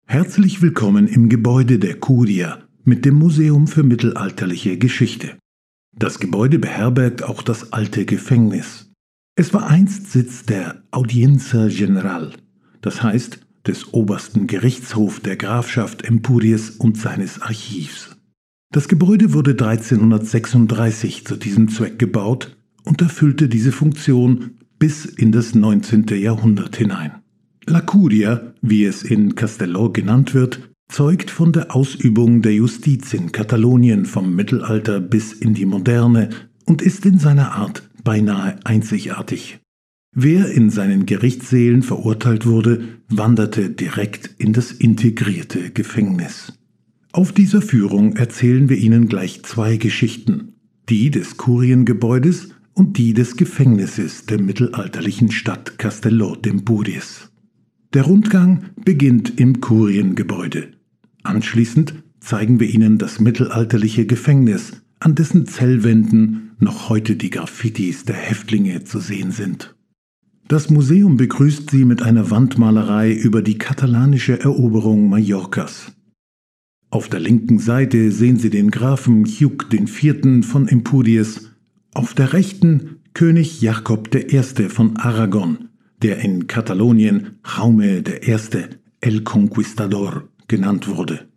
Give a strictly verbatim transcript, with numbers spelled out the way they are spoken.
Herzlich willkommen im Gebäude der Curia mit dem Museum für mittelalterliche Geschichte. Das Gebäude beherbergt auch das alte Gefängnis. Es war einst Sitz der Audienza General, das heißt des obersten Gerichtshofs der Grafschaft Empúries und seines Archivs. Das Gebäude wurde dreizehnhundertsechsunddreißig zu diesem Zweck gebaut und erfüllte diese Funktion bis in das neunzehnte Jahrhundert hinein. La Curia, wie es in Castelló genannt wird, zeugt von der Ausübung der Justiz in Katalonien vom Mittelalter bis in die Moderne und ist in seiner Art beinahe einzigartig. Wer in seinen Gerichtssälen verurteilt wurde, wanderte direkt in das integrierte Gefängnis. Auf dieser Führung erzählen wir Ihnen gleich zwei Geschichten, die des Kuriengebäudes und die des Gefängnisses der mittelalterlichen Stadt Castelló d'Empúries. Der Rundgang beginnt im Kuriengebäude. Anschließend zeigen wir Ihnen das mittelalterliche Gefängnis, an dessen Zellwänden noch heute die Graffitis der Häftlinge zu sehen sind. Das Museum begrüßt Sie mit einer Wandmalerei über die katalanische Eroberung Mallorcas. Auf der linken Seite sehen Sie den Grafen Hug der Vierte von Empúries, auf der rechten König Jakob der Erste von Aragon, der in Katalonien Jaume der Erste, El Conquistador, genannt wurde.